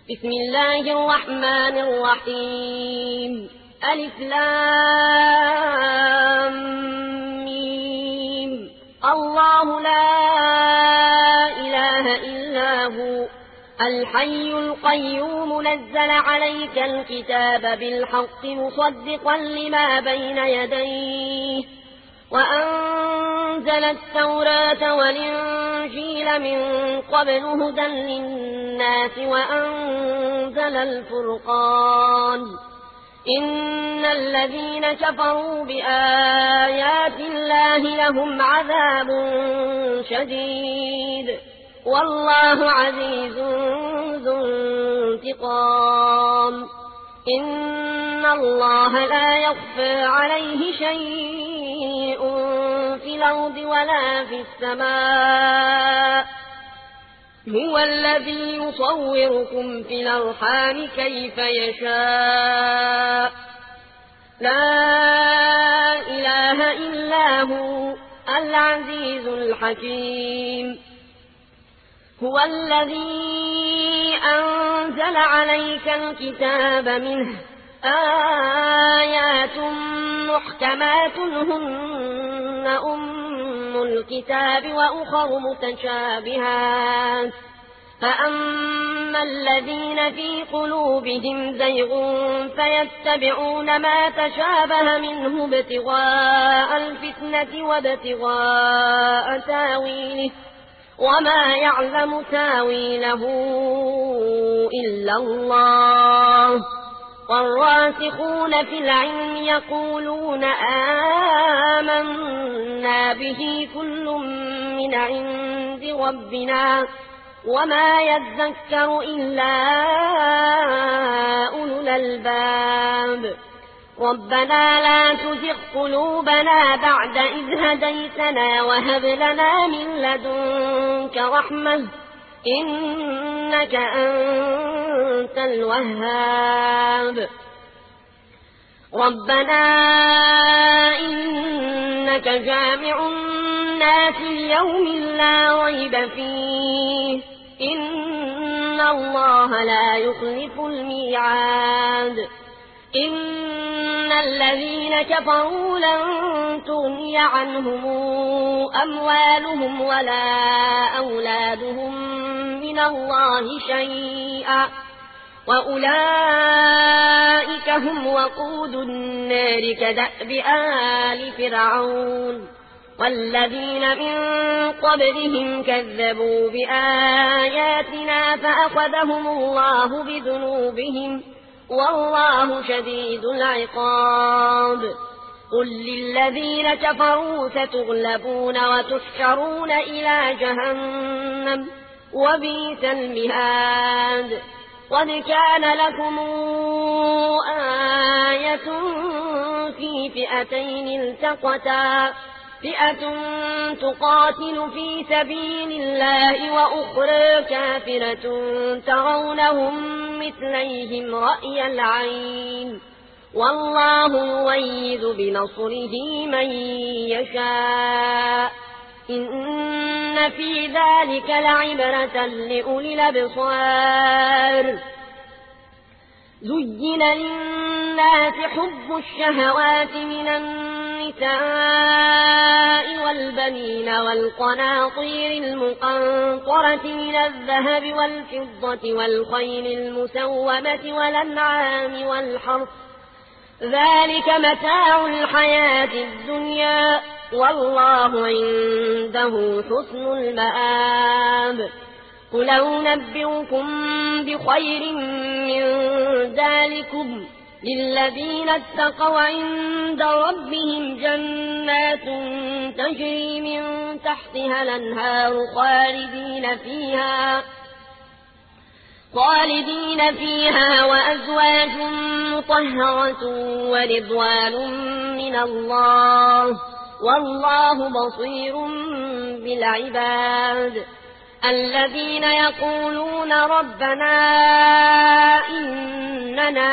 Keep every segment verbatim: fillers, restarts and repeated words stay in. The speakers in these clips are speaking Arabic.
بسم الله الرحمن الرحيم. ألف لام ميم. الله لا إله إلا هو الحي القيوم نزل عليك الكتاب بالحق مصدقا لما بين يديه وأنزل التوراة والإنجيل من قبل هدى للناس وأنزل الفرقان إن الذين كفروا بآيات الله لهم عذاب شديد والله عزيز ذو انتقام إن الله لا يخفى عليه شيء في الأرض ولا في السماء هو الذي يصوركم في الأرحام كيف يشاء لا إله إلا هو العزيز الحكيم هو الذي أنزل عليك الكتاب منه آيات محكمات هن أم الكتاب وأخر متشابهات فأما الذين في قلوبهم زيغ فيتبعون ما تشابه منه ابتغاء الفتنة وابتغاء تاويله وما يعلم تاويله إلا الله والراسخون في العلم يقولون آمنا به كل من عند ربنا وما يذكر إلا أولو الألباب ربنا لا تزغ قلوبنا بعد إذ هديتنا وهب لنا من لدنك رحمة إنك أنت الوهاب ربنا إنك جامع الناس ليوم لا ريب فيه إن الله لا يخلف الميعاد إن الذين كفروا لن تغني عنهم أموالهم ولا أولادهم من الله شيئا وأولئك هم وقود النار كدأب آل فرعون والذين من قبلهم كذبوا بآياتنا فأخذهم الله بذنوبهم والله شديد العقاب قل للذين كفروا ستغلبون وتحشرون إلى جهنم وبئس المهاد قد كان لكم آية في فئتين التقتا فئة تقاتل في سبيل الله وأخرى كافرة ترونهم مثليهم رأي العين والله يؤيد بنصره من يشاء إن في ذلك لعبرة لأولي الأبصار زين للناس حب الشهوات من النساء والبنين والقناطير المقنطرة من الذهب والفضة والخيل المسومة والأنعام والحرث ذلك متاع الحياة الدنيا والله عنده حسن المآب قل أنبئكم بخير من ذلكم للذين اتقوا عند ربهم جنات تجري من تحتها الأنهار خالدين فيها خالدين فيها وأزواج مطهرة ورضوان من الله والله بصير بالعباد الذين يقولون ربنا إننا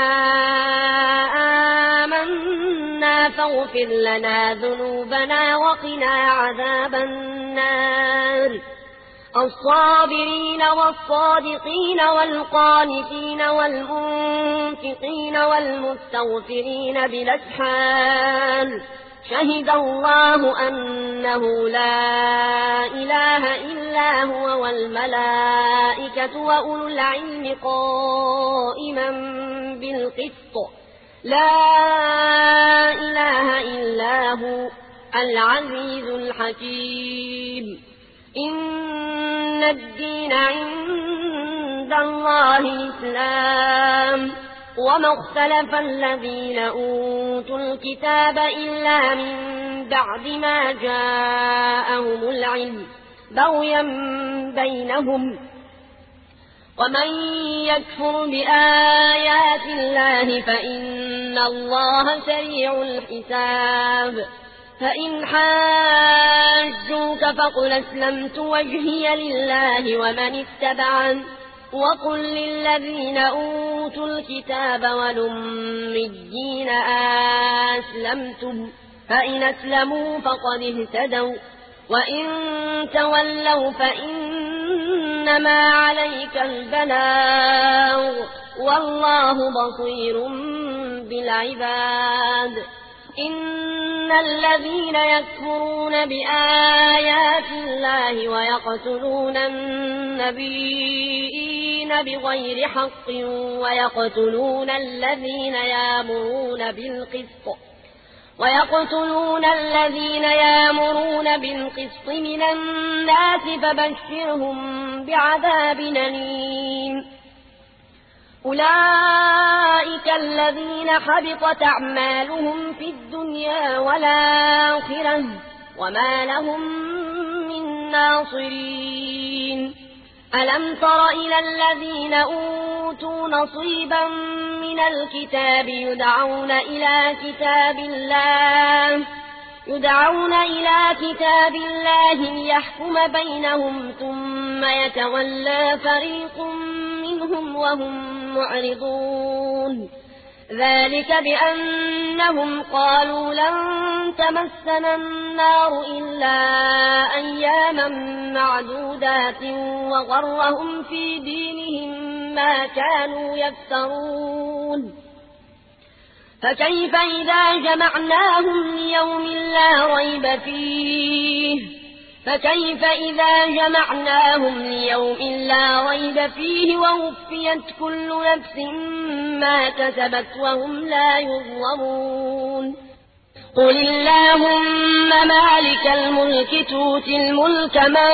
آمنا فاغفر لنا ذنوبنا وقنا عذاب النار الصابرين والصادقين والقانتين والمنفقين والمستغفرين بالأسحار شهد الله أنه لا إله إلا هو والملائكة وأولو العلم قائما بالقسط لا إله إلا هو العزيز الحكيم إن الدين عند الله الإسلام وما اختلف الذين أوتوا الكتاب إلا من بعد ما جاءهم العلم بغيا بينهم ومن يكفر بآيات الله فإن الله سريع الحساب فإن حاجوك فقل أسلمت وجهي لله ومن اتبعن وقل للذين أوتوا الكتاب والأميين أسلمتم فإن أسلموا فقد اهتدوا وإن تولوا فإنما عليك البلاغ والله بصير بالعباد إن الذين يكفرون بآيات الله ويقتلون النبيين بغير حق ويقتلون الذين يأمرون بالقسط ويقتلون الذين يأمرون بالقسط من الناس فبشرهم بعذاب أليم أولئك الذين حبطت أعمالهم في الدنيا والآخرة وما لهم من ناصرين ألم تر إلى الذين أوتوا نصيبا من الكتاب يدعون إلى كتاب الله يدعون إلى كتاب الله ليحكم بينهم ثم يتولى فريق منهم وهم معرضون ذلك بأنهم قالوا لن تمسنا النار إلا أياما معدودات وغرهم في دينهم ما كانوا يفترون فكيف إذا جمعناهم ليوم لا ريب فيه فكيف إذا جمعناهم ليوم لا ريب فيه ووفيت كل نفس ما كسبت وهم لا يظلمون قل اللهم مالك الملك تؤتي الملك من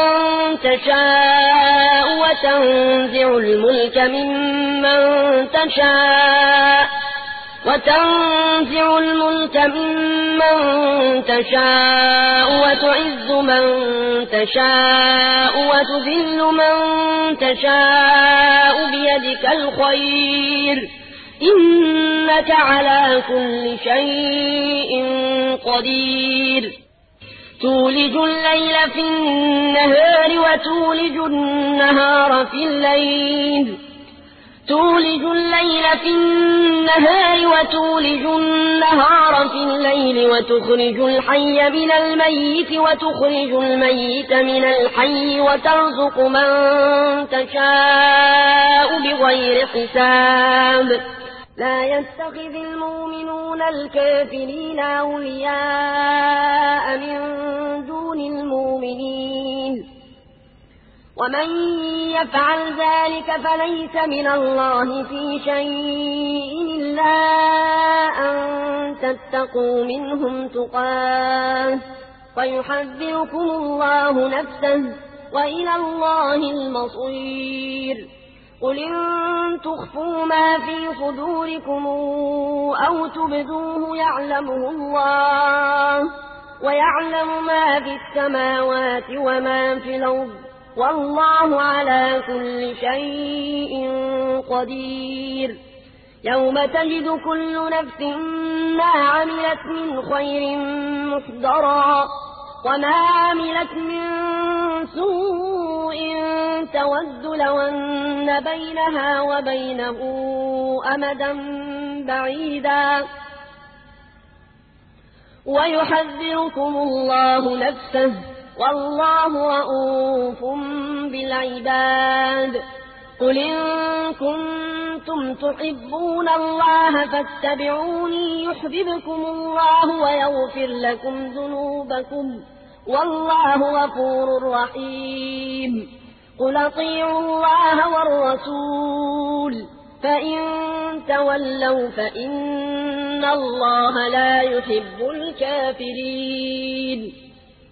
تشاء وتنزع الملك ممن تشاء وتنزع الملك ممن تشاء وتعز من تشاء وتذل من تشاء بيدك الخير إنك على كل شيء قدير تولج الليل في النهار وتولج النهار في الليل تولج الليل في النهار وتولج النهار في الليل وتخرج الحي من الميت وتخرج الميت من الحي وترزق من تشاء بغير حساب لا يتخذ المؤمنون الكافرين أولياء من دون المؤمنين ومن يفعل ذلك فليس من الله في شيء إلا أن تتقوا منهم تقاه فيحذركم الله نفسه وإلى الله المصير قل إن تخفوا ما في صدوركم أو تبدوه يعلمه الله ويعلم ما في السماوات وما في الأرض والله على كل شيء قدير يوم تجد كل نفس ما عملت من خير محضرا وما عملت من سوء تود لو أن بينها وبينه أمدا بعيدا ويحذركم الله نفسه والله رؤوف بالعباد قل إن كنتم تحبون الله فاتبعوني يحببكم الله ويغفر لكم ذنوبكم والله غفور رحيم قل اطيعوا الله والرسول فإن تولوا فإن الله لا يحب الكافرين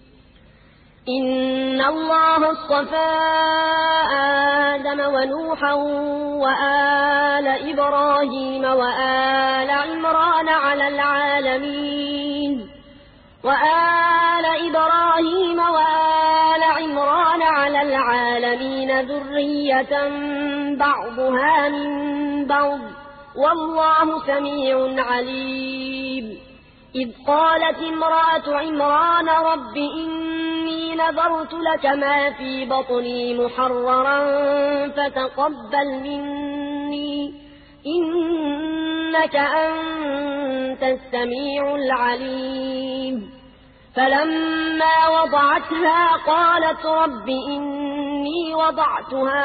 إن الله اصطفى آدم ونوحا وآل إبراهيم وآل عمران على العالمين وآل إبراهيم وآل عمران على العالمين ذرية بعضها من بعض والله سميع عليم إذ قالت امرأة عمران رب إني نذرت لك ما في بطني محررا فتقبل مني إنك أنت السميع العليم فلما وضعتها قالت رب إني وضعتها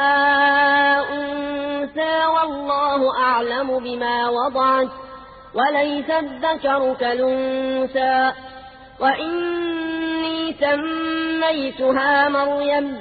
أنثى والله أعلم بما وضعت وليس الذكر كالأنثى وإني سميتها مريم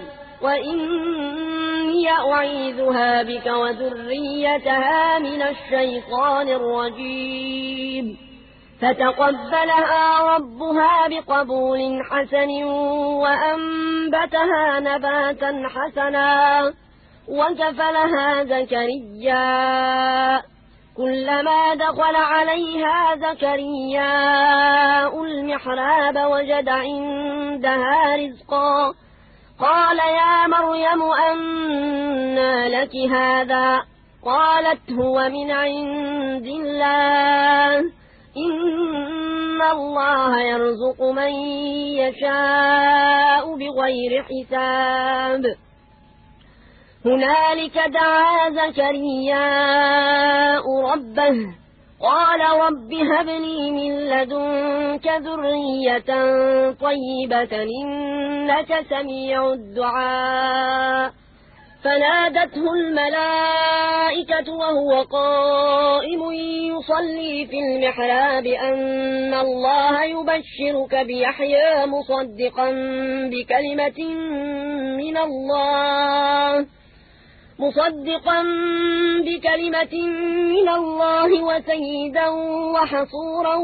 وإني أعيذها بك وذريتها من الشيطان الرجيم فتقبلها ربها بقبول حسن وأنبتها نباتا حسنا وكفلها زكريا كلما دخل عليها زكرياء المحراب وجد عندها رزقا قال يا مريم أنى لك هذا قالت هو من عند الله إن الله يرزق من يشاء بغير حساب هنالك دعا زكرياء ربه قال رب هب لي من لدنك ذرية طيبة إنك سميع الدعاء فنادته الملائكة وهو قائم يصلي في المحراب أن الله يبشرك بيحيى مصدقا بكلمة من الله مصدقا بكلمة من الله وسيدا وحصورا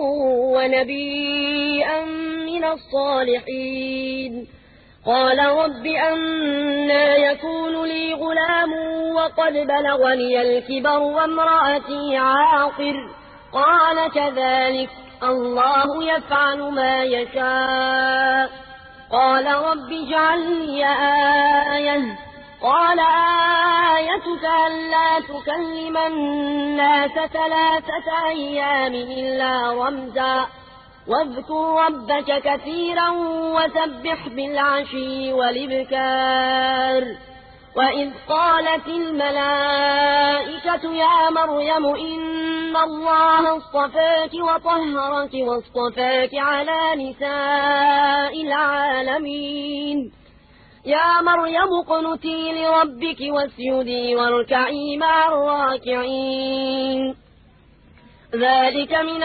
ونبيا من الصالحين قال رب أنى يكون لي غلام وقد بلغني الكبر وامرأتي عاقر قال كذلك الله يفعل ما يشاء قال رب اجعل لي آية قال آيتك ألا تكلم الناس ثلاثة أيام إلا رمزا واذكر ربك كثيرا وسبح بالعشي والإبكار وإذ قالت الملائكة يا مريم إن الله اصطفاك وطهرك واصطفاك على نساء العالمين يا مريم اقنتي لربك واسجدي واركعي مع الراكعين ذلك من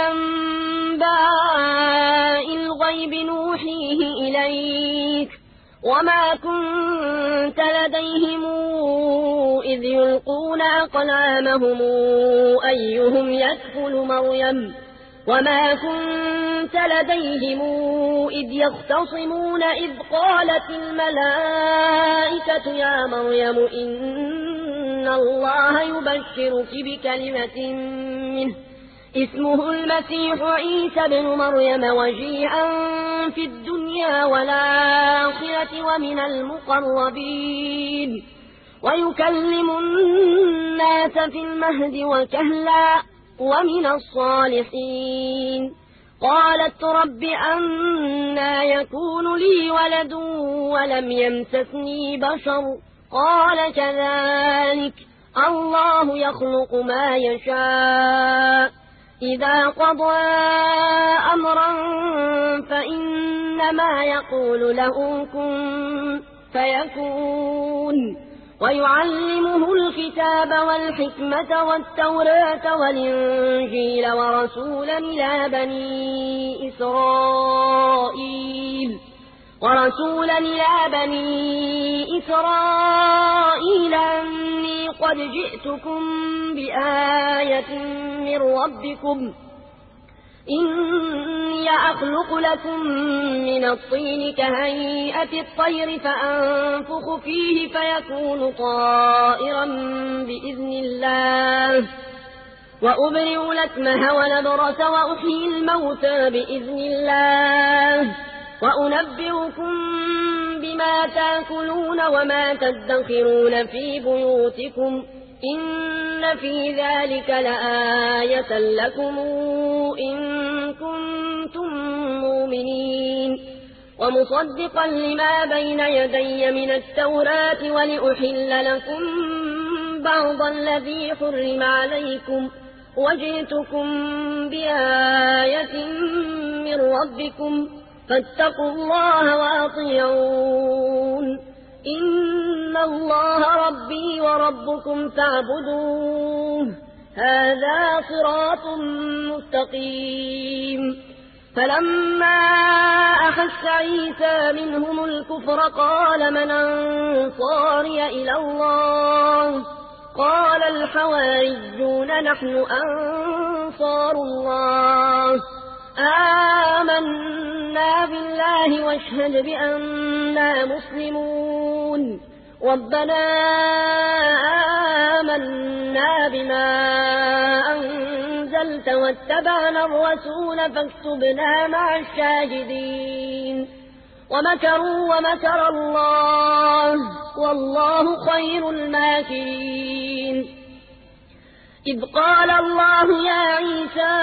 أنباء الغيب نوحيه إليك وما كنت لديهم إذ يلقون أقلامهم أيهم يكفل مريم وما كنت لديهم إذ يختصمون إذ قالت الملائكة يا مريم إن الله يبشرك بكلمة منه اسمه المسيح عيسى بن مريم وجيها في الدنيا والآخرة ومن المقربين ويكلم الناس في المهد وكهلا ومن الصالحين قالت رب أنى يكون لي ولد ولم يمسسني بشر قال كذلك الله يخلق ما يشاء إذا قضى أمرا فإن إنما يقول له كن فيكون ويعلمه الكتاب والحكمة والتوراة والإنجيل ورسولا إلى بني إسرائيل ورسولا إلى بني إسرائيل أني قد جئتكم بآية من ربكم إني أخلق لكم من الطين كهيئة الطير فأنفخ فيه فيكون طائرا بإذن الله وأبرئ الأكمه والأبرص وأحيي الموتى بإذن الله وأنبئكم بما تأكلون وما تدخرون في بيوتكم إن في ذلك لآية لكم إن كنتم مؤمنين ومصدقا لما بين يدي من التوراة ولأحل لكم بعض الذي حرم عليكم وجئتكم بآية من ربكم فاتقوا الله وأطيعون إن الله ربي وربكم فاعبدوه هذا صراط مستقيم فلما أحس عيسى منهم الكفر قال من أنصاري إلى الله قال الحواريون نحن أنصار الله آمنا بالله واشهد بأننا مسلمون ربنا آمنا بما أنزلت واتبعنا الرسول فاكتبنا مع الشاهدين ومكروا ومكر الله والله خير الماكرين إذ قال الله يا عيسى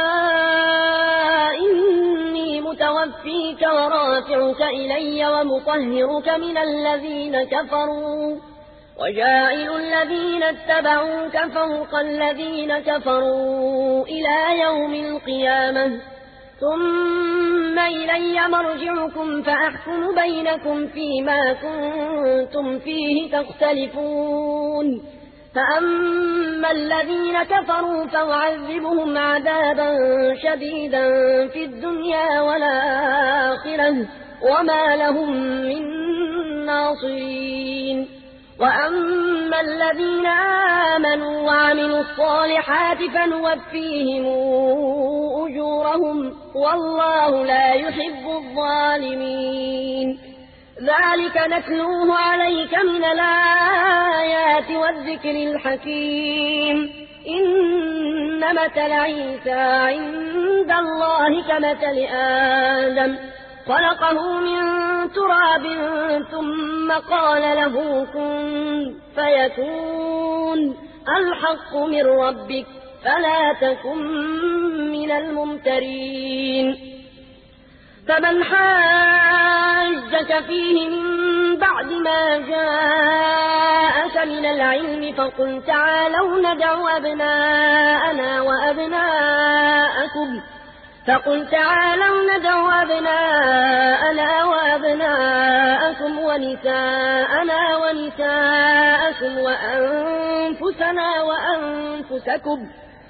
إني متوفيك ورافعك إلي ومطهرك من الذين كفروا وجاعل الذين اتبعوك فوق الذين كفروا إلى يوم القيامة ثم إلي مرجعكم فأحكم بينكم فيما كنتم فيه تختلفون فأما الذين كفروا فأعذبهم عذابا شديدا في الدنيا والآخرة وما لهم من ناصرين وأما الذين آمنوا وعملوا الصالحات فنوفيهم أجورهم والله لا يحب الظالمين ذلك نتلوه عليك من الآيات والذكر الحكيم إن مثل عيسى عند الله كمثل آدم خلقه من تراب ثم قال له كن فيكون الحق من ربك فلا تكن من الممترين فمن حاجك فيه من بعد ما جاءك من العلم فقل تعالوا ندع أبناءنا وأبناءكم فقل تعالوا ندع أبناءنا وأبناءكم ونساءنا ونساءكم وأنفسنا وأنفسكم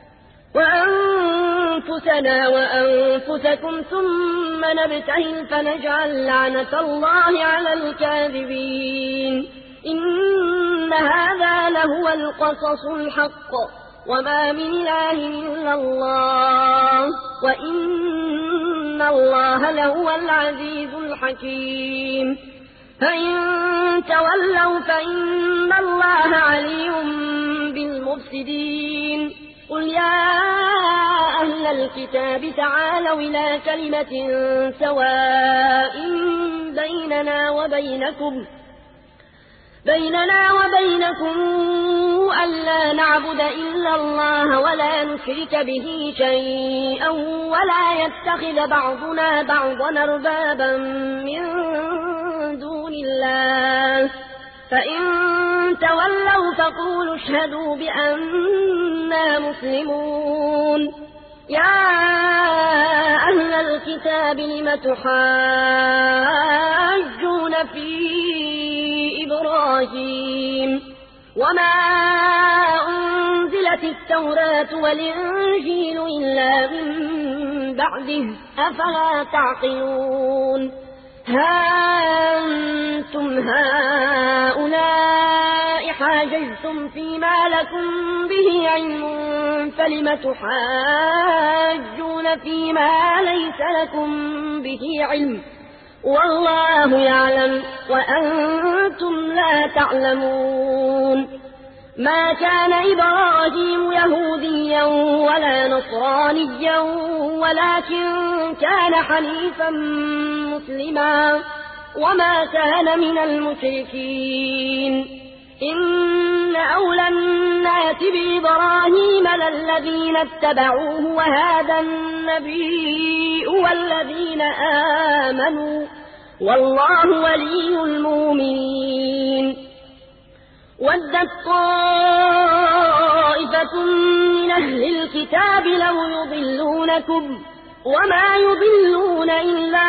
وأنفسنا وأنفسكم ثم نبتهل فنجعل لعنة الله على الكاذبين إن هذا لهو القصص الحق وما من إله إلا الله وإن الله لهو العزيز الحكيم فإن تولوا فإن الله علي بالمفسدين قل يا أهل الكتاب تعالوا إلى كلمة سواء بيننا وبينكم بيننا وبينكم ألا نعبد إلا الله ولا نشرك به شيئا ولا يتخذ بعضنا بعضا أربابا من دون الله فإن تولوا فقولوا اشهدوا بأننا مسلمون يا أهل الكتاب لم تحاجون في إبراهيم وما أنزلت التوراة والإنجيل إلا من بعده أفلا تعقلون ها أنتم هؤلاء حاججتم فيما لكم به علم فلم تحاجون فيما ليس لكم به علم والله يعلم وأنتم لا تعلمون ما كان إبراهيم يهوديا ولا نصرانيا ولكن كان حنيفا مسلما وما كان من المشركين إن أولى الناس بإبراهيم للذين اتبعوه وهذا النبي والذين آمنوا والله ولي المؤمنين ودت طائفة من أهل الكتاب لو يضلونكم وما يضلون إلا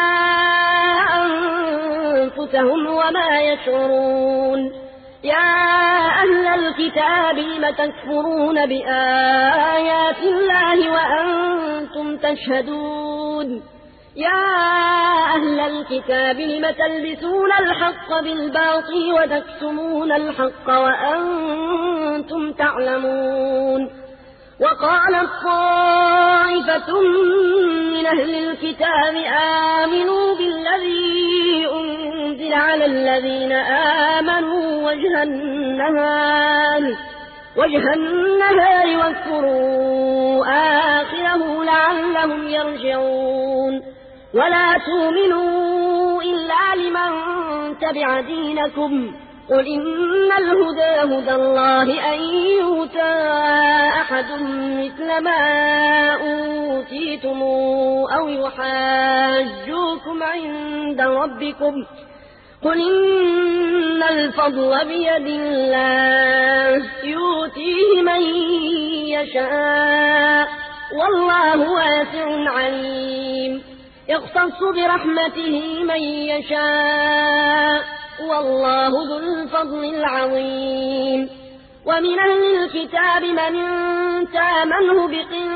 أنفسهم وما يشعرون يا أهل الكتاب لم تكفرون بآيات الله وأنتم تشهدون يا أهل الكتاب لم تلبسون الحق بالباطل وتكتمون الحق وأنتم تعلمون وقالت طائفة من أهل الكتاب آمنوا بالذي أنزل على الذين آمنوا وجه النهار وجه النهار واكفروا آخره لعلهم يرجعون ولا تؤمنوا إلا لمن تبع دينكم قل إن الهدى هدى الله أن يؤتى أحد مثل ما أوتيتم أو يحاجوكم عند ربكم قل إن الفضل بيد الله يؤتيه من يشاء والله واسع عليم يختص برحمته من يشاء والله ذو الفضل العظيم ومن أهل الكتاب من تامنه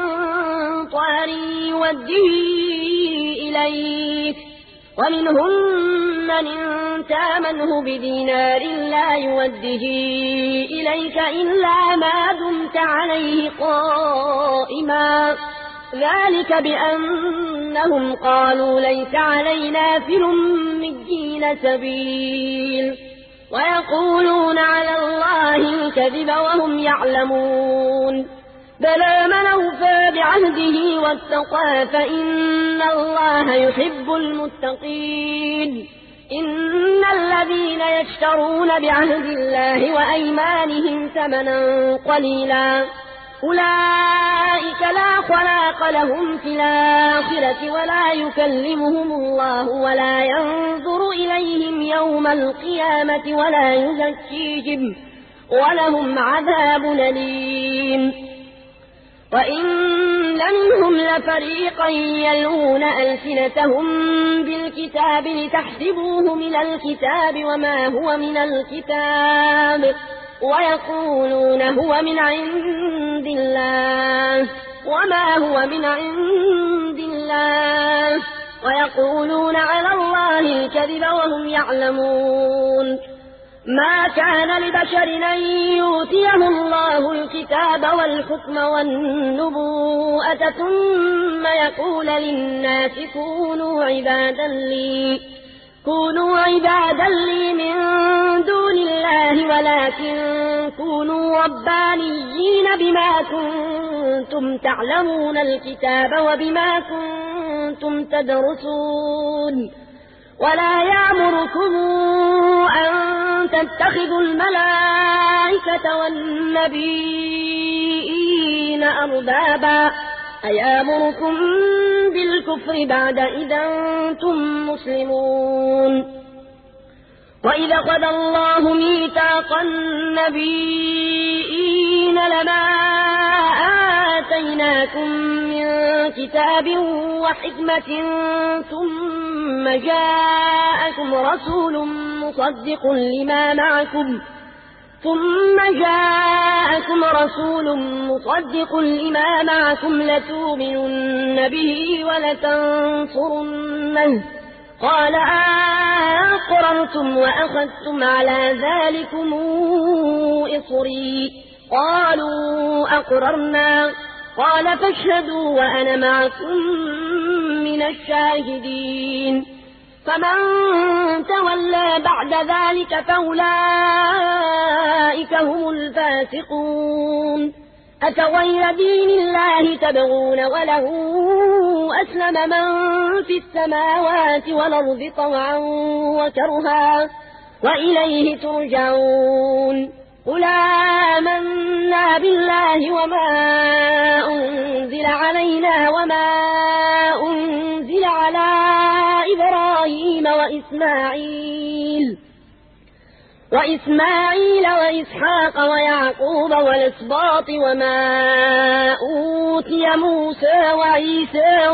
بقنطار يوده إليك ومنهم من تامنه بدينار لا يوده إليك إلا ما دمت عليه قائما ذلك بأنهم قالوا ليس علينا في الأميين سبيل ويقولون على الله الكذب وهم يعلمون بلى من أوفى بعهده واتقى فإن الله يحب المتقين إن الذين يشترون بعهد الله وأيمانهم ثمنا قليلا أولئك لا خلاق لهم في الآخرة ولا يكلمهم الله ولا ينظر إليهم يوم القيامة ولا يزكيهم ولهم عذاب أليم وإن منهم لفريقا يلوون ألسنتهم بالكتاب لتحسبوه من الكتاب وما هو من الكتاب ويقولون هو من عند الله وما هو من عند الله ويقولون على الله الكذب وهم يعلمون ما كان لبشر أن يؤتيه الله الكتاب والحكم والنبوءة ثم يقول للناس كونوا عبادا لي كونوا عبادا لي من دون الله ولكن كونوا ربانيين بما كنتم تعلمون الكتاب وبما كنتم تدرسون ولا يأمركم أن تتخذوا الملائكة والنبيين أربابا أيامركم بالكفر بعد إذا أنتم مسلمون وإذا قضى الله ميثاق النبيين لما آتيناكم من كتاب وحكمة ثم جاءكم رسول مصدق لما معكم ثم جاءكم رسول مصدق لما معكم لتؤمنن به ولتنصرنه قال أقررتم وأخذتم على ذلكم إصري قالوا أقررنا قال فاشهدوا وأنا معكم من الشاهدين فمن تولى بعد ذلك فأولئك هم الفاسقون أفغير دين الله تبغون وله أسلم من في السماوات والأرض طوعا وكرها وإليه ترجعون قل آمنا بالله وما أنزل علينا وما أنزل على إبراهيم وإسماعيل وإسماعيل وإسحاق ويعقوب والأسباط وما أوتي موسى وعيسى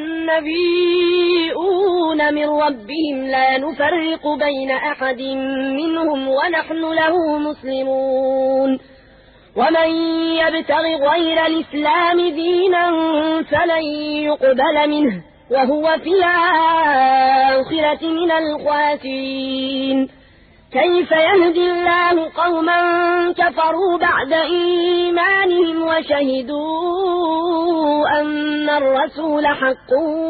والنبيون من ربهم لا نفرق بين أحد منهم ونحن له مسلمون ومن يبتغ غير الإسلام دينا فلن يقبل منه وهو في الآخرة من الخاسرين كيف يهدي الله قوما كفروا بعد إيمانهم وشهدوا أن الرسول حق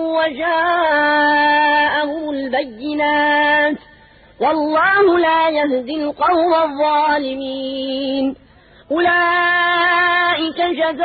وجاءهم البينات والله لا يهدي القوم الظالمين أولئك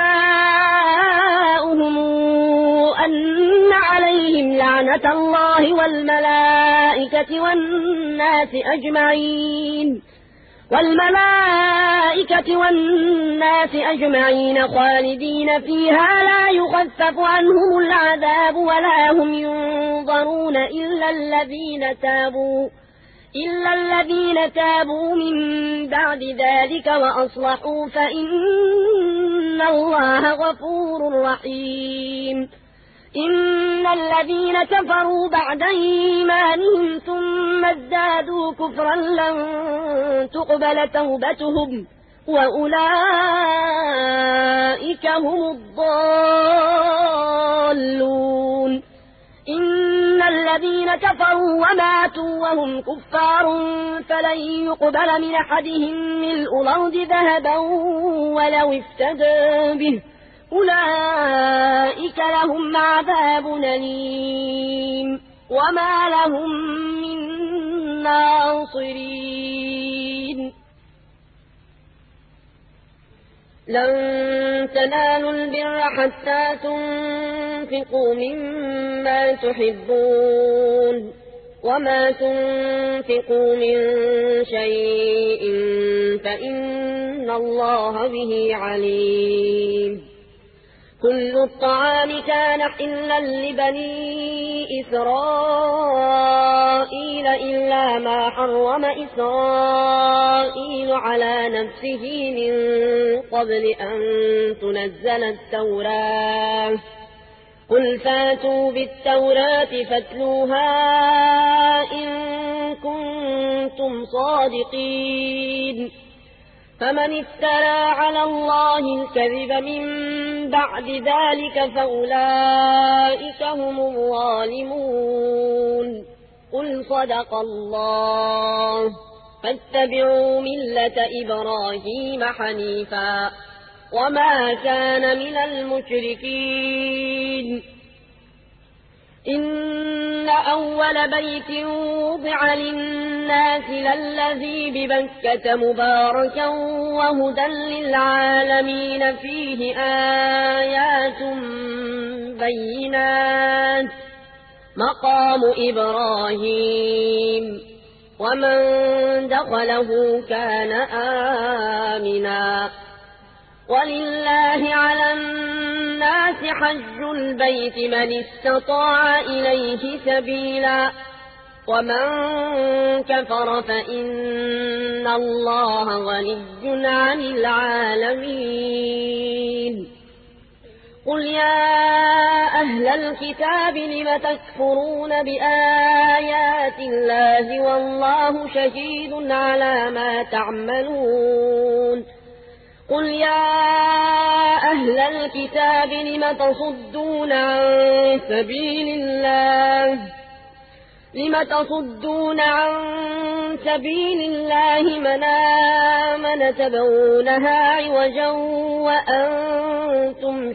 جزاؤهم أن عليهم لعنة الله والملائكة والناس أجمعين والملائكة والناس أجمعين خالدين فيها لا يخفف عنهم العذاب ولا هم ينظرون إلا الذين تابوا إلا الذين تابوا من بعد ذلك وأصلحوا فإن الله غفور رحيم إن الذين كفروا بعد إيمانهم ثم ازدادوا كفرا لن تقبل توبتهم وأولئك هم الضالون إن الذين كفروا وماتوا وهم كفار فلن يقبل من أحدهم ملء الأرض ذهبا ولو افتدى به أولئك لهم عذاب أليم وما لهم من ناصرين لن تنالوا البر حتى تنفقوا مما تحبون وما تنفقوا من شيء فإن الله به عليم كل الطعام كان حلا لبني إسرائيل إلا ما حرم إسرائيل على نفسه من قبل أن تنزل التوراة قل فاتوا بالتوراة فاتلوها إن كنتم صادقين فمن افترى على الله الكذب من بعد ذلك فأولئك هم الظالمون قل صدق الله فاتبعوا ملة إبراهيم حنيفا وما كان من المشركين إن أول بيت وضع للناس للذي ببكة مباركا وهدى للعالمين فيه آيات بينات مقام إبراهيم ومن دخله كان آمنا ولله على الناس حج البيت من استطاع إليه سبيلا ومن كفر فإن الله غني عن العالمين قل يا أهل الكتاب لم تكفرون بآيات الله والله شهيد على ما تعملون قل يا أهل الكتاب لم تصدون عن سبيل الله لم تصدون عن سبيل الله من آمن تبغونها عوجا وأنتم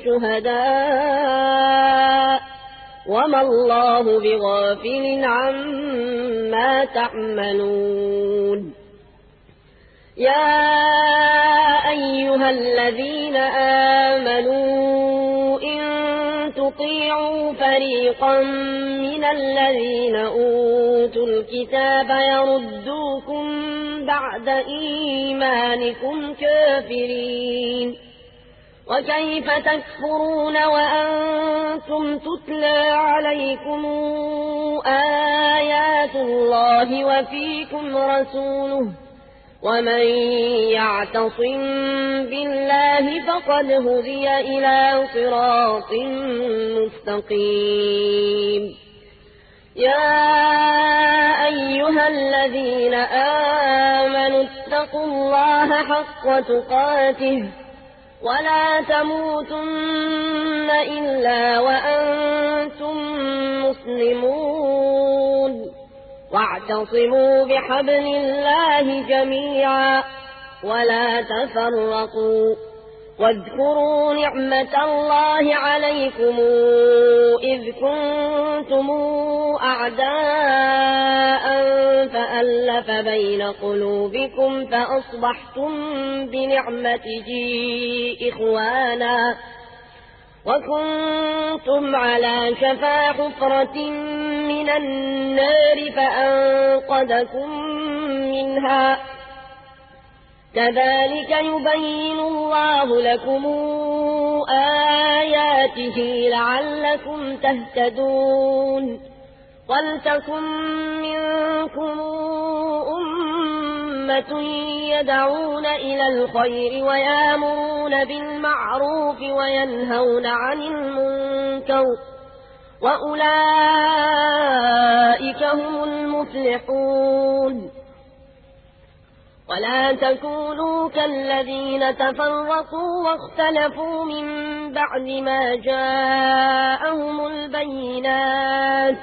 شهداء وما الله بغافل عما تعملون يا أيها الذين آمنوا إن تطيعوا فريقا من الذين أوتوا الكتاب يردوكم بعد إيمانكم كافرين وكيف تكفرون وأنتم تتلى عليكم آيات الله وفيكم رسوله ومن يعتصم بالله فقد هدي إلى صراط مستقيم يا أيها الذين آمنوا اتقوا الله حق تقاته ولا تموتن إلا وأنتم مسلمون واعتصموا بحبل الله جميعا ولا تفرقوا واذكروا نعمة الله عليكم إذ كنتم أعداء فألف بين قلوبكم فأصبحتم بنعمته إخوانا وكنتم على شفا حفرة من النار فأنقذكم منها كذلك يبين الله لكم آياته لعلكم تهتدون ولتكن منكم أمة يدعون إلى الخير ويامرون بالمعروف وينهون عن المنكر وأولئك هم المفلحون ولا تكونوا كالذين تفرقوا واختلفوا من بعد ما جاءهم البينات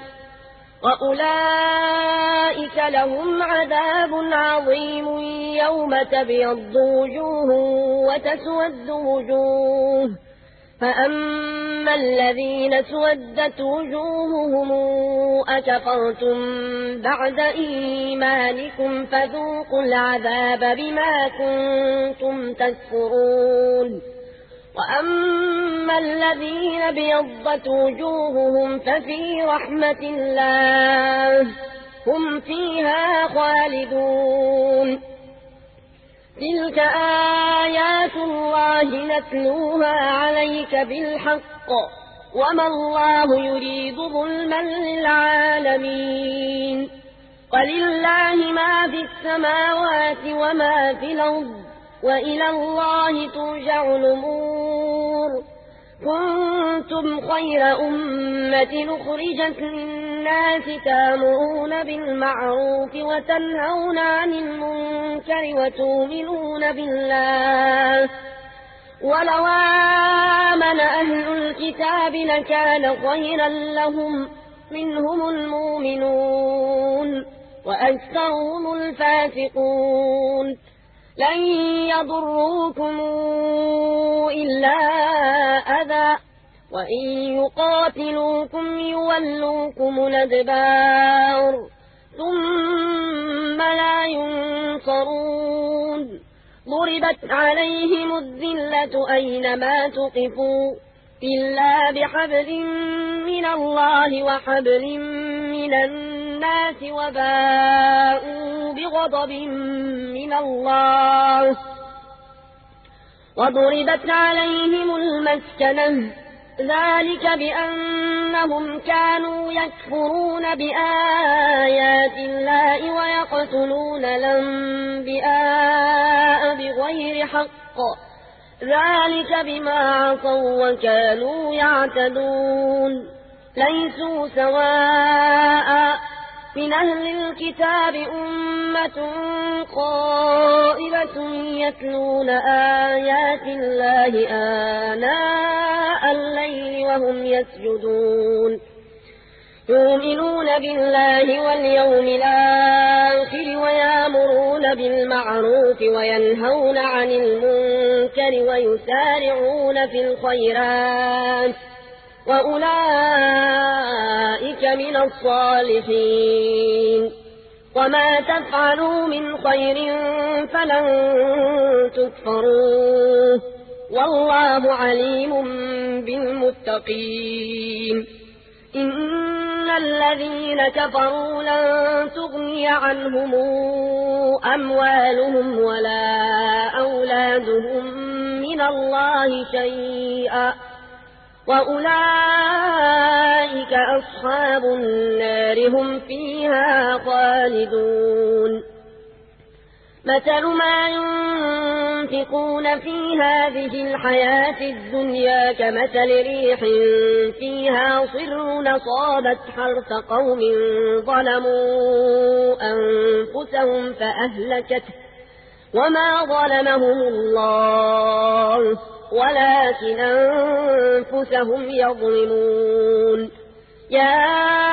وأولئك لهم عذاب عظيم يوم تبيض وجوه وتسود وجوه فأما الذين سودت وجوههم أكفرتم بعد إيمانكم فذوقوا العذاب بما كنتم تكفرون وأما الذين بيضت وجوههم ففي رحمة الله هم فيها خالدون تلك آيات الله نتلوها عليك بالحق وما الله يريد ظلما للعالمين ولله ما في السماوات وما في الأرض وإلى الله ترجع الأمور كنتم خير أمة أخرجت للناس تأمرون بالمعروف وتنهون عن المنكر وتؤمنون بالله ولو آمن أهل الكتاب لكان خيرا لهم منهم المؤمنون وأكثرهم الفاسقون لن يضروكم إلا أذى وإن يقاتلوكم يولوكم الأدبار ثم لا ينصرون ضربت عليهم الذلة أينما تقفوا إلا بحبل من الله وحبل من الناس وباءوا بغضب من الله وضربت عليهم المسكنة ذلك بأنهم كانوا يكفرون بآيات الله ويقتلون الأنبياء بغير حق ذلك بما عصوا وكانوا يعتدون ليسوا سواء من أهل الكتاب أمة قائمة يتلون آيات الله آناء الليل وهم يسجدون يؤمنون بالله واليوم الآخر ويأمرون بالمعروف وينهون عن المنكر ويسارعون في الخيرات وأولئك من الصالحين وما تفعلوا من خير فلن تكفروه والله عليم بالمتقين إن الذين كفروا لن تغني عنهم أموالهم ولا أولادهم من الله شيئا وأولئك أصحاب النار هم فيها خالدون مثل ما ينفقون في هذه الحياة الدنيا كمثل ريح فيها صر أصابت حرث قوم ظلموا أنفسهم فأهلكته وما ظلمهم الله ولكن أنفسهم يظلمون يا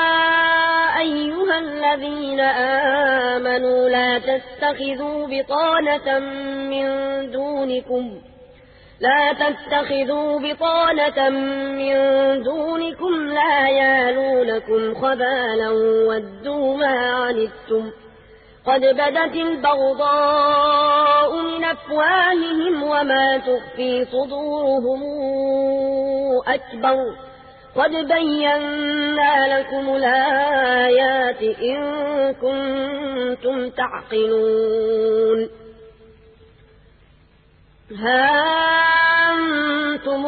أيها الذين آمنوا لا تتخذوا بطانة من دونكم لا تتخذوا بطانة من دونكم لا يالونكم خبالا ودوا ما عنتم قد بدت البغضاء من أفواههم وما تخفي صدورهم أكبر قد بينا لكم الآيات إن كنتم تعقلون ها أنتم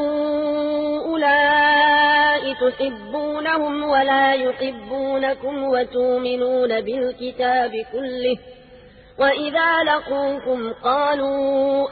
أولئك تحبونهم ولا يحبونكم وتؤمنون بالكتاب كله وإذا لقوكم قالوا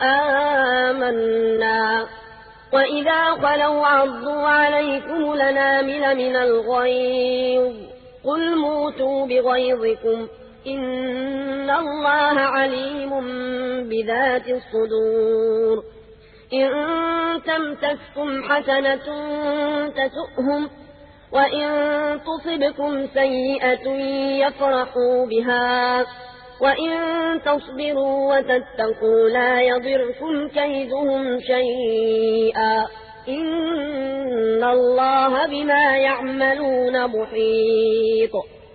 آمنا وإذا خلوا عضوا عليكم الأنامل من الغيظ قل موتوا بغيظكم إن الله عليم بذات الصدور إن تمسسكم حسنة تسؤهم وإن تصبكم سيئة يفرحوا بها وإن تصبروا وتتقوا لا يضركم كيدهم شيئا إن الله بما يعملون محيط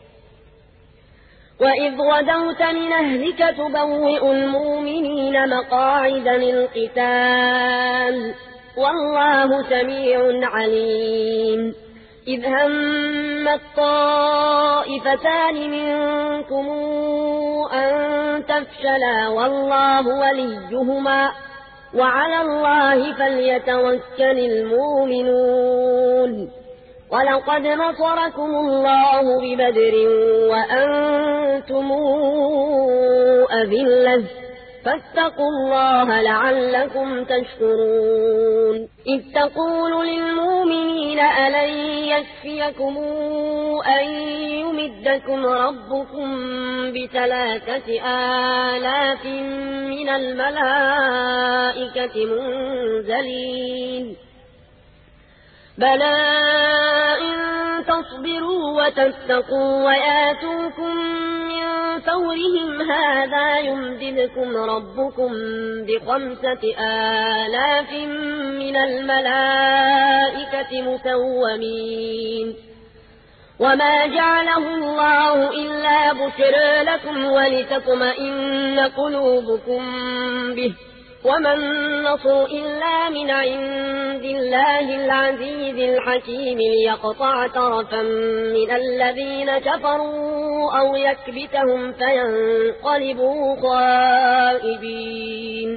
وإذ غدوت من أهلك تبوئ المؤمنين مقاعد للقتال والله سميع عليم إذ هم الطائفتان منكم أن تفشلا والله وليهما وعلى الله فليتوكل المؤمنون ولقد نصركم الله ببدر وأنتم أذلة فاتقوا الله لعلكم تشكرون إذ تقول للمؤمنين ألن يكفيكم أن يمدكم ربكم بثلاثة آلاف من الملائكة منزلين بلى إن تصبروا وتتقوا وياتوكم من فورهم هذا يمددكم ربكم بخمسة آلاف من الملائكة مسومين وما جعله الله إلا بشرى لكم ولتطمئن قلوبكم به وما النصر إلا من عند الله العزيز الحكيم ليقطع طرفا من الذين كفروا أو يكبتهم فينقلبوا خائبين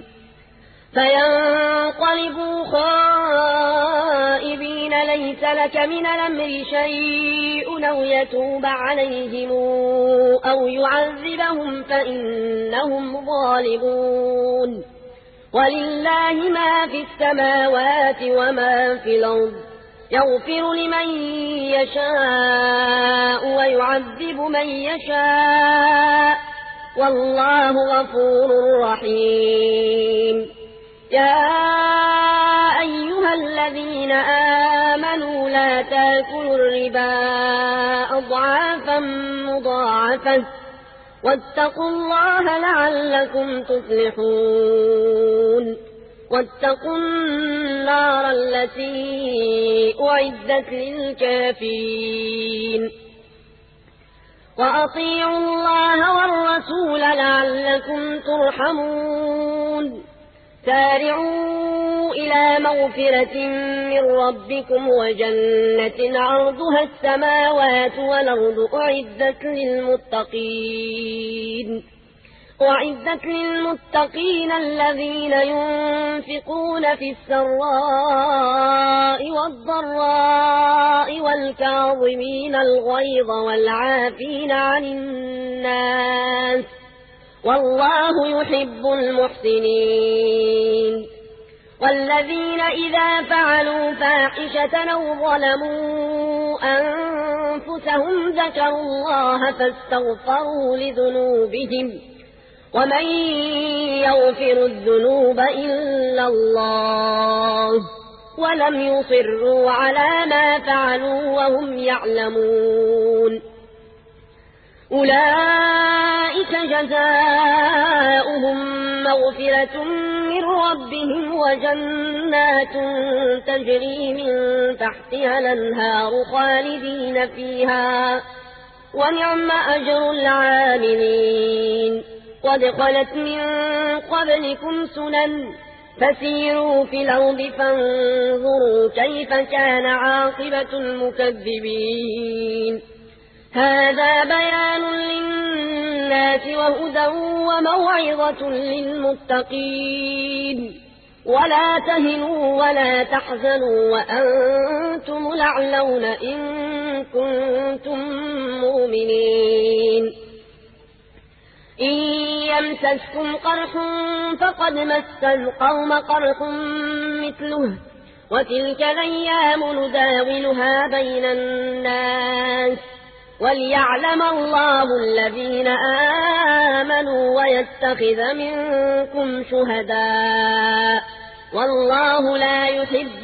فينقلبوا خائبين ليس لك من الأمر شيء أو يتوب عليهم أو يعذبهم فإنهم ظالمون ولله ما في السماوات وما في الأرض يغفر لمن يشاء ويعذب من يشاء والله غفور رحيم. يا أيها الذين آمنوا لا تأكلوا الربا أضعافا مضاعفة واتقوا الله لعلكم تفلحون. واتقوا النار التي أعدت للكافرين. وأطيعوا الله والرسول لعلكم ترحمون. سارعوا إلى مغفرة من ربكم وجنة عرضها السماوات والأرض أعدت للمتقين أعدت للمتقين الذين ينفقون في السراء والضراء والكاظمين الغيظ والعافين عن الناس والله يحب المحسنين. والذين إذا فعلوا فاحشة أو ظلموا أنفسهم ذكروا الله فاستغفروا لذنوبهم ومن يغفر الذنوب إلا الله ولم يصروا على ما فعلوا وهم يعلمون. أولئك جزاؤهم مغفرة من ربهم وجنات تجري من تحتها الأنهار خالدين فيها ونعم أجر العاملين. قد خلت من قبلكم سنن فسيروا في الأرض فانظروا كيف كان عاقبة المكذبين. هذا بيان للناس وهدى وموعظة للمتقين. ولا تهنوا ولا تحزنوا وأنتم الأعلون إن كنتم مؤمنين. إن يمسسكم قرح فقد مس القوم قرح مثله وتلك الأيام نداولها بين الناس وليعلم الله الذين آمنوا ويتخذ منكم شهداء والله لا يحب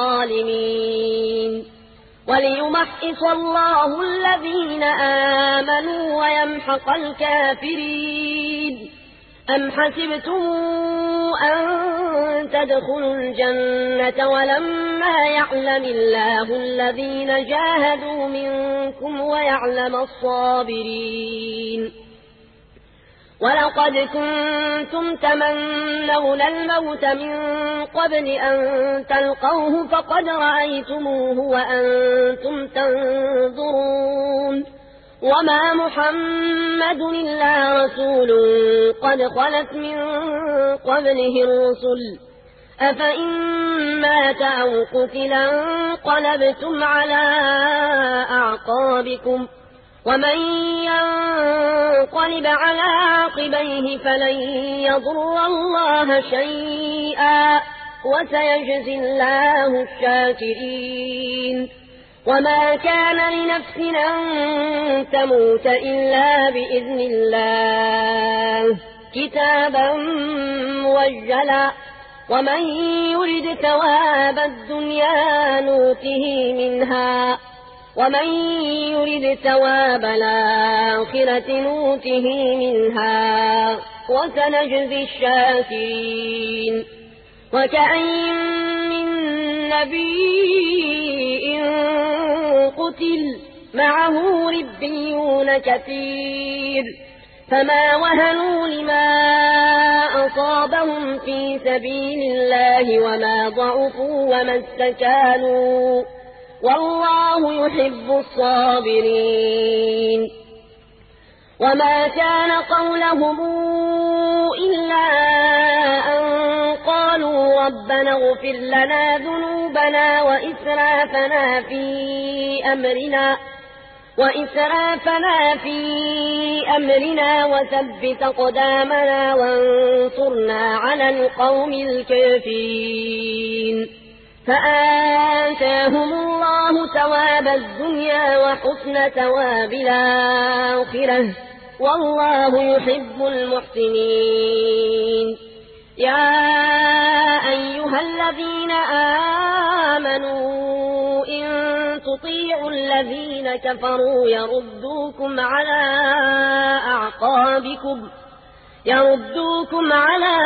الظالمين. وليمحص الله الذين آمنوا ويمحق الكافرين. أم حسبتم أن تدخلوا الجنة ولما يعلم الله الذين جاهدوا منكم ويعلم الصابرين. ولقد كنتم تمنون الموت من قبل أن تلقوه فقد رأيتموه وأنتم تنظرون. وما محمد إلا رسول قد خلت من قبله الرسل أفإن مات أو قتلا انقلبتم على أعقابكم ومن ينقلب على عاقبيه فلن يضر الله شيئا وسيجزي الله الشاكرين. وما كان لنفس أن تموت إلا بإذن الله كتابا موجلا ومن يرد ثواب الدنيا نوته منها ومن يرد ثواب الآخرة نوته منها وسنجزي الشاكرين. وكأين من نبي قتل معه ربيون كثير فما وهنوا لما أصابهم في سبيل الله وما ضعفوا وما استكانوا والله يحب الصابرين. وما كان قولهم إلا أن قالوا ربنا اغفر لنا ذنوبنا وإسرافنا في أمرنا وإسرافنا في أمرنا وثبت أقدامنا وانصرنا على القوم الكافرين فآتاهم الله ثواب الدنيا وحسن ثواب الآخرة والله يحب المحسنين يا أيها الذين آمنوا إن تطيعوا الذين كفروا يردوكم على أعقابكم يردوكم على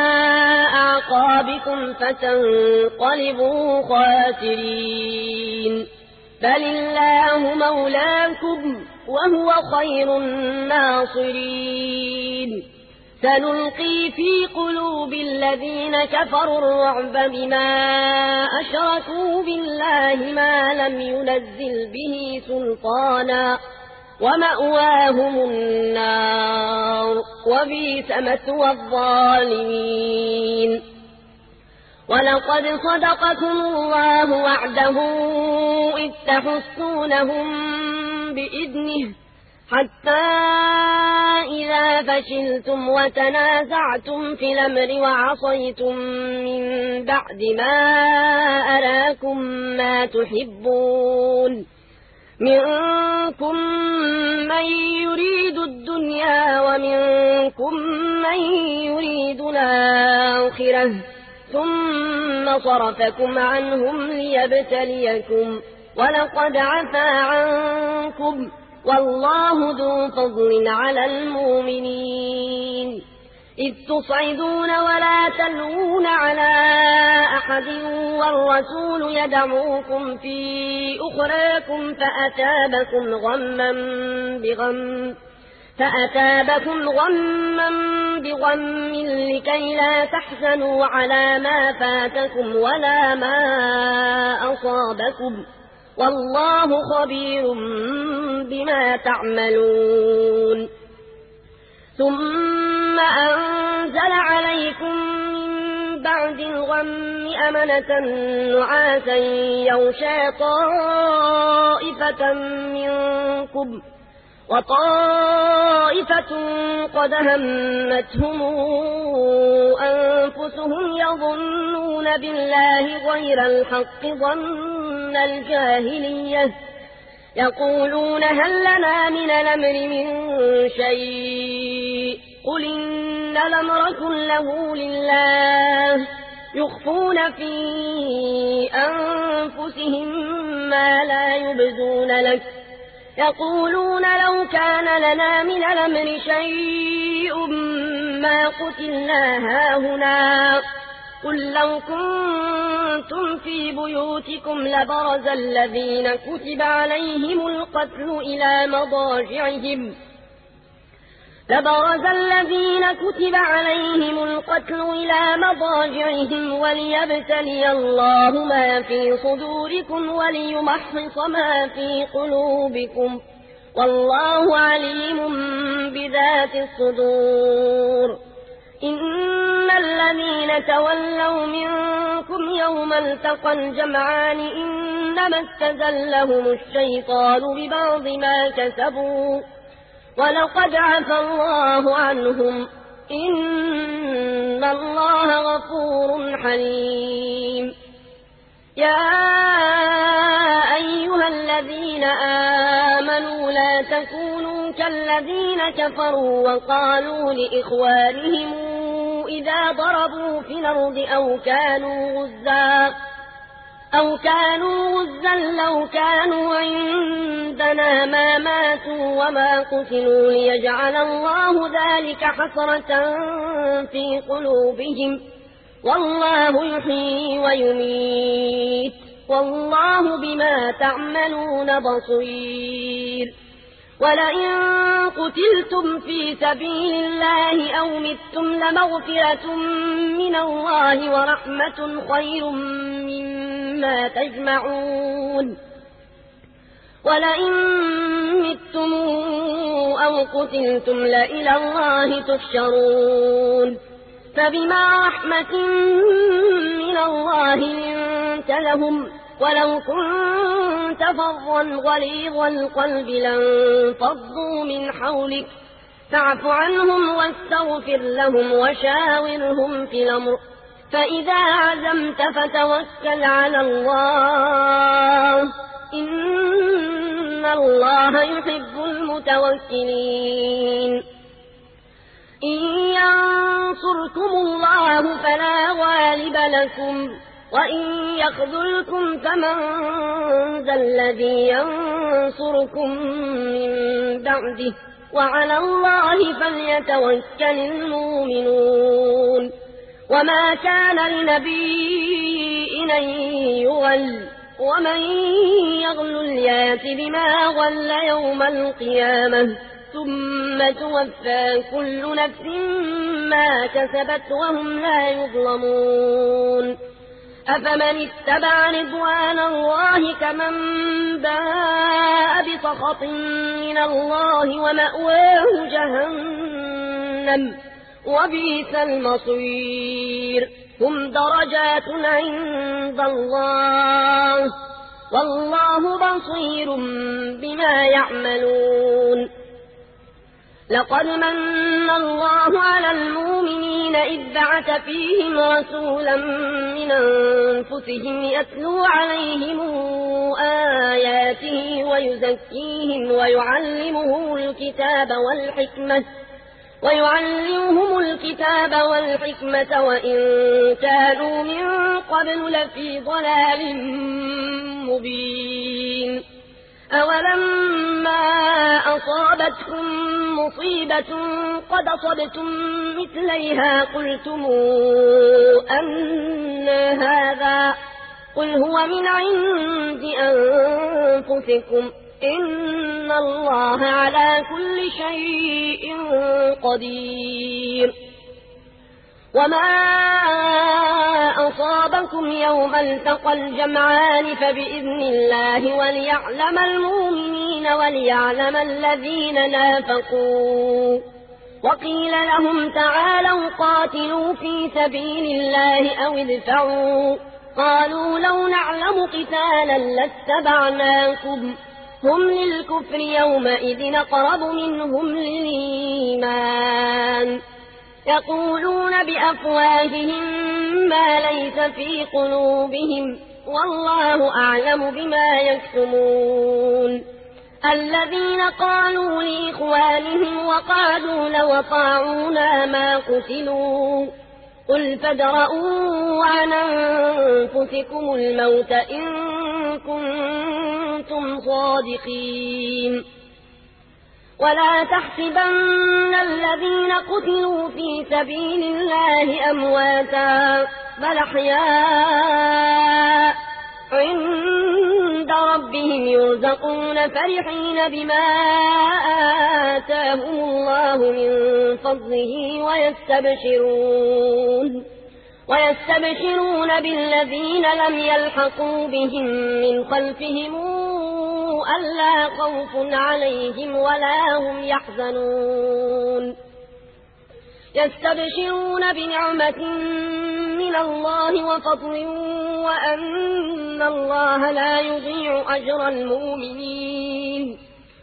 أعقابكم فتنقلبوا خاسرين بل الله مولاكم وهو خير الناصرين سنلقي في قلوب الذين كفروا الرعب بما أشركوا بالله ما لم ينزل به سلطانا ومأواهم النار وبئس مثوى الظالمين ولقد صدقكم الله وعده إذ تحسونهم بإذنه حتى إذا فشلتم وتنازعتم في الأمر وعصيتم من بعد ما أراكم ما تحبون منكم من يريد الدنيا ومنكم من يريد الآخرة ثم صرفكم عنهم ليبتليكم ولقد عفا عنكم والله ذو فضل على المؤمنين إذ تصعدون ولا تلوون على أحد والرسول يدعوكم في أخراكم فأتابكم غما بغم فأتابكم غما بغم لكي لا تحزنوا على ما فاتكم ولا ما أصابكم والله خبير بما تعملون ثم أنزل عليكم من بعد الغم أمنة نعاسا يغشى طائفة منكم وطائفة قد همتهم أنفسهم يظنون بالله غير الحق ظن الجاهلية يقولون هل لنا من الأمر من شيء قل إن الأمر كله لله يخفون في أنفسهم ما لا يبدون لك يقولون لو كان لنا من الأمر شيء ما قتلنا هاهنا قل لو كنتم في بيوتكم لبرز الذين كتب عليهم القتل إلى مضاجعهم لبرز الذين كتب عليهم القتل إلى مضاجعهم وليبتلي الله ما في صدوركم وليمحص ما في قلوبكم والله عليم بذات الصدور إن الذين تولوا منكم يوم التقى الجمعان إنما استزلهم الشيطان ببعض ما كسبوا ولقد عفى الله عنهم إن الله غفور حليم يا أيها الذين آمنوا لا تكونوا كالذين كفروا وقالوا لإخوانهم إذا ضربوا في الأرض أو كانوا غزا أو كانوا غزا لو كانوا عندنا ما ماتوا وما قتلوا ليجعل الله ذلك حسرة في قلوبهم والله يحيي ويميت والله بما تعملون بصير ولئن قتلتم في سبيل الله أو متم لمغفرة من الله ورحمة خير مما تجمعون ولئن متم أو قتلتم لإلى الله تحشرون فبما رحمة من الله لنت لهم ولو كنت فظا غليظ القلب لانفضوا من حولك فاعف عنهم واستغفر لهم وشاورهم في الأمر فإذا عزمت فتوكل على الله إن الله يحب المتوكلين إن ينصركم الله فلا غالب لكم وإن يخذلكم فمن ذا الذي ينصركم من بعده وعلى الله فليتوكل المؤمنون وما كان لنبي أن يغل ومن يغل يات بما غل يوم القيامة ثم توفى كل نفس ما كسبت وهم لا يظلمون أفمن اتبع رضوان الله كمن باء بسخط من الله ومأواه جهنم وبئس المصير هم درجات عند الله والله بصير بما يعملون لقد من الله على المؤمنين إذ بعث فيهم رسولا من أنفسهم يتلو عليهم آياته ويزكيهم ويعلمهم الكتاب والحكمة ويعلمهم الكتاب والحكمة وإن كانوا من قبل لفي ضلال مبين أولما أصابتكم مصيبة قد أصبتم مثليها قلتم أن هذا قل هو من عند أنفسكم إن الله على كل شيء قدير وما أصابكم يوم التقى الجمعان فبإذن الله وليعلم المؤمنين وليعلم الذين نافقوا وقيل لهم تعالوا قاتلوا في سبيل الله أو ادفعوا قالوا لو نعلم قتالا لاتبعناكم هم للكفر يومئذ أقرب منهم للإيمان يقولون بأفواههم ما ليس في قلوبهم والله أعلم بما يكتمون الذين قالوا لإخوانهم وقالوا لو أطاعونا ما قتلوا قل فادرءوا عن أنفسكم الموت إن كنتم صادقين ولا تحسبن الذين قتلوا في سبيل الله أمواتا بل أحياء عند ربهم يرزقون فرحين بما آتاهم الله من فضله ويستبشرون ويستبشرون بالذين لم يلحقوا بهم من خلفهم ألا خوف عليهم ولا هم يحزنون يستبشرون بنعمة من الله وفضل وأن الله لا يضيع أجر المؤمنين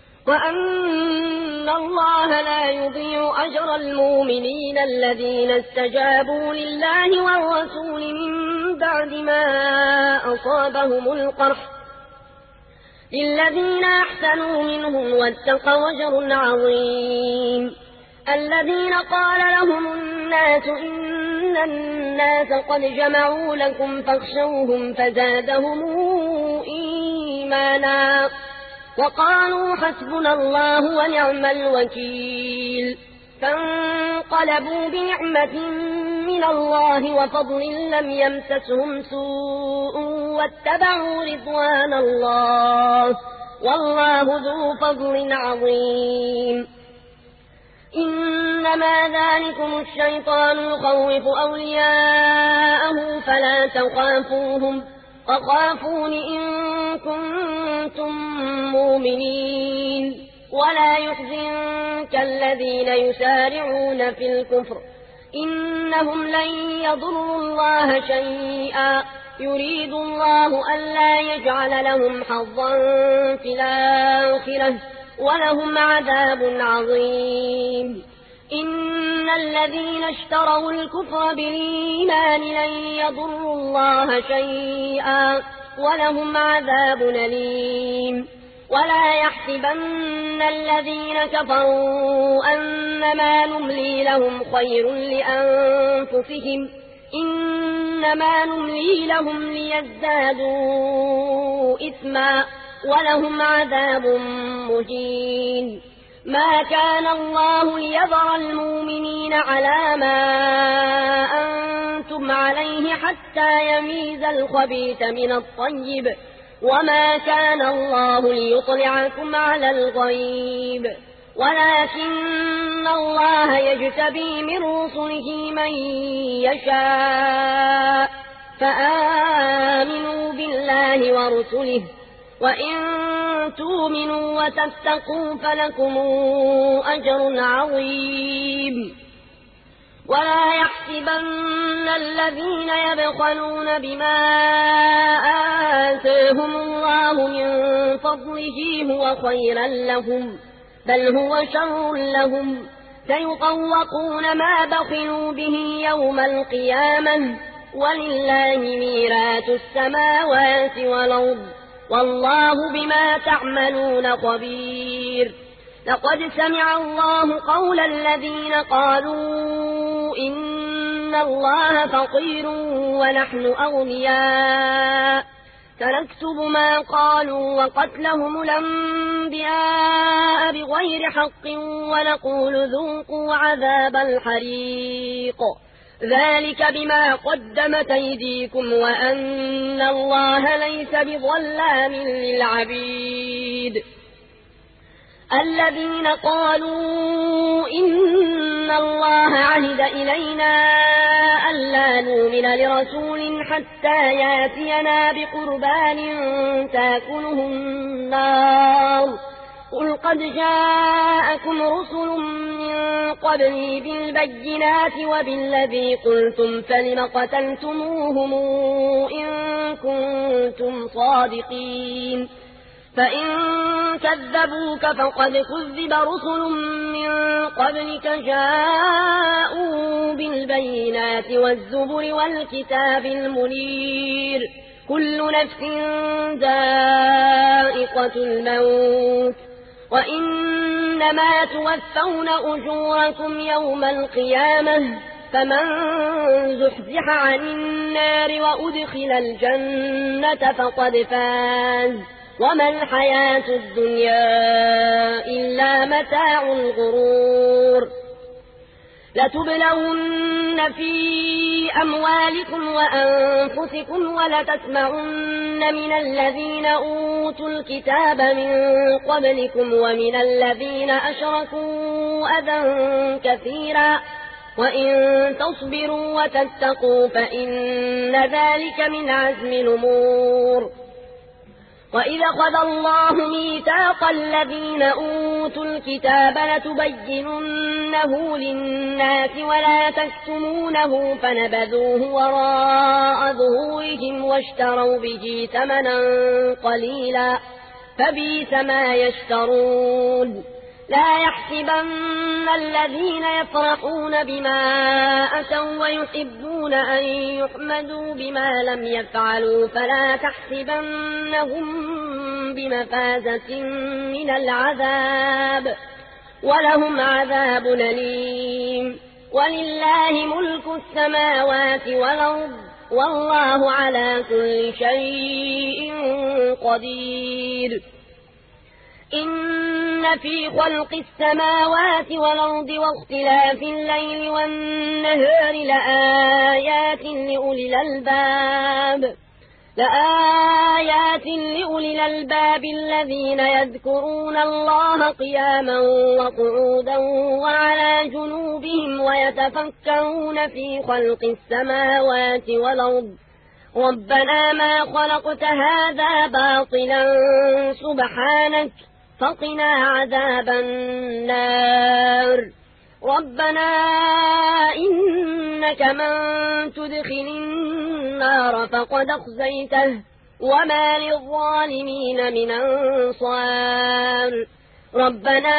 وأن الله لا يضيع أجر المؤمنين الذين استجابوا لله والرسول من بعد ما أصابهم القرح للذين أحسنوا منهم واتقوا أجر عظيم الذين قال لهم الناس إن الناس قد جمعوا لكم فاخشوهم فزادهم إيمانا وقالوا حسبنا الله ونعم الوكيل فانقلبوا بنعمة من الله وفضل لم يمسسهم سوء واتبعوا رضوان الله والله ذو فضل عظيم إنما ذلكم الشيطان يخوف أولياءه فلا تخافوهم وخافون إن كنتم مؤمنين ولا يحزنك الذين يسارعون في الكفر إنهم لن يضروا الله شيئا يريد الله ألا يجعل لهم حظا في الآخرة ولهم عذاب عظيم. إن الذين اشتروا الكفر بالإيمان لن يضروا الله شيئا ولهم عذاب أليم. ولا يحسبن الذين كفروا أنما نملي لهم خير لأنفسهم إنما نملي لهم ليزدادوا إثما ولهم عذاب مهين. ما كان الله ليذر المؤمنين على ما أنتم عليه حتى يميز الخبيث من الطيب وما كان الله ليطلعكم على الغيب ولكن الله يجتبي من رسله من يشاء فآمنوا بالله ورسله وإن تؤمنوا وتتقوا فلكم أجر عظيم. ولا يحسبن الذين يبخلون بما آتاهم الله من فضله هو خيرا لهم بل هو شر لهم سيطوقون ما بخلوا به يوم القيامة ولله ميراث السماوات والأرض والله بما تعملون خبير. لقد سمع الله قول الذين قالوا إن الله فقير ونحن أغنياء سنكتب ما قالوا وقتلهم الأنبياء بغير حق ونقول ذوقوا عذاب الحريق ذلك بما قدمت أيديكم وأن الله ليس بظلام للعبيد. الذين قالوا إن الله عهد إلينا ألا نؤمن لرسول حتى ياتينا بقربان تاكله النار قل قد جاءكم رسل من قبلي بالبينات وبالذي قلتم فلم قتلتموهم إن كنتم صادقين فإن كذبوك فقد كذب رسل من قبلك جاءوا بالبينات والزبر والكتاب المنير كل نفس ذائقة الموت وإنما توفون أجوركم يوم القيامة فمن زحزح عن النار وأدخل الجنة فقد فاز وما الحياة الدنيا إلا متاع الغرور. لتبلغن في أموالكم وأنفسكم ولتسمعن من الذين أوتوا الكتاب من قبلكم ومن الذين أشركوا أذى كثيرا وإن تصبروا وتتقوا فإن ذلك من عزم الأمور. وإذا خذ الله ميثاق الذين أوتوا الكتاب لتبيننه للناس ولا تكتمونه فنبذوه وراء ظهورهم واشتروا به ثمنا قليلا فبئس ما يشترون. لا يحسبن الذين يفرحون بما أتوا ويحبون أن يحمدوا بما لم يفعلوا فلا تحسبنهم بمفازة من العذاب ولهم عذاب أليم. ولله ملك السماوات والأرض والله على كل شيء قدير. إن في خلق السماوات والأرض واختلاف الليل والنهار لآيات لأولي الألباب لآيات لأولي الألباب الذين يذكرون الله قياما وقعودا وعلى جنوبهم ويتفكرون في خلق السماوات والأرض ربنا ما خلقت هذا باطلا سبحانك فقنا عذاب النار. ربنا إنك من تدخل النار فقد أخزيته وما للظالمين من أنصار ربنا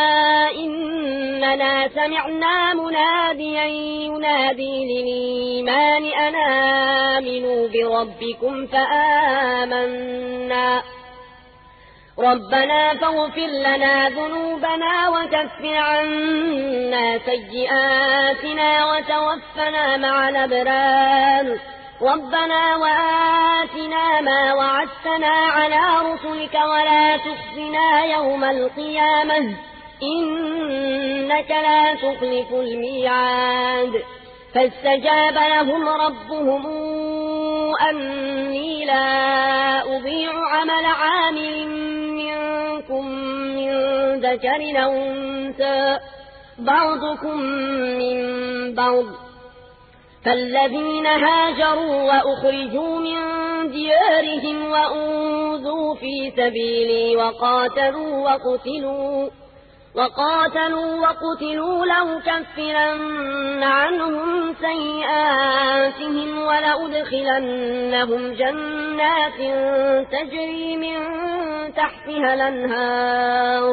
إننا سمعنا مناديا ينادي للإيمان أن آمنوا بربكم فآمنا ربنا فاغفر لنا ذنوبنا وكفر عنا سيئاتنا وتوفنا مع الأبرار ربنا وآتنا ما وعدتنا على رسلك ولا تخزنا يوم القيامة إنك لا تخلف الميعاد فاستجاب لهم ربهم أني لا أضيع عمل عامل منكم من ذكر أو أنثى بعضكم من بعض فالذين هاجروا وأخرجوا من ديارهم وأوذوا في سبيلي وقاتلوا وقتلوا وقاتلوا وقتلوا لأكفرن عنهم سيئاتهم ولأدخلنهم جنات تجري من تحتها الأنهار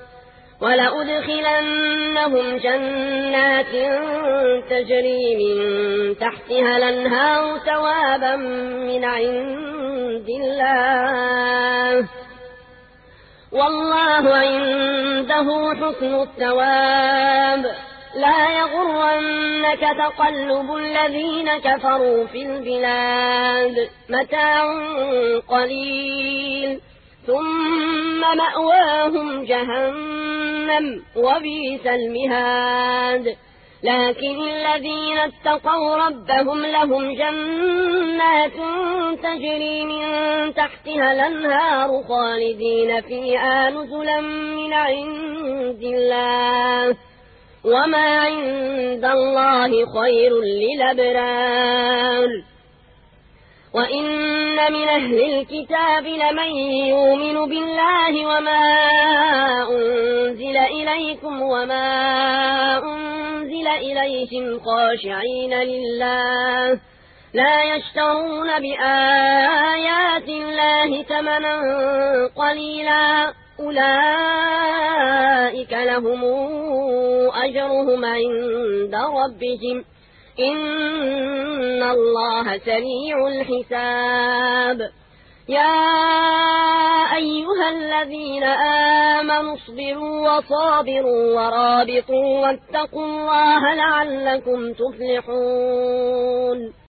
ولأدخلنهم جنات تجري من تحتها الأنهار ثوابا من عند الله والله عنده حسن الثواب لا يغرنك تقلب الذين كفروا في البلاد متاع قليل ثم مأواهم جهنم وبئس المهاد لكن الذين اتقوا ربهم لهم جنات تجري من تحتها الأنهار خالدين فيها نزلا من عند الله وما عند الله خير للأبرار وإن من أهل الكتاب لمن يؤمن بالله وما أنزل إليكم وما أنزل إليهم خاشعين لله لا يشترون بآيات الله ثمنا قليلا أولئك لهم أجرهم عند ربهم إن الله سريع الحساب يا أيها الذين آمنوا اصبروا وصابروا ورابطوا واتقوا الله لعلكم تفلحون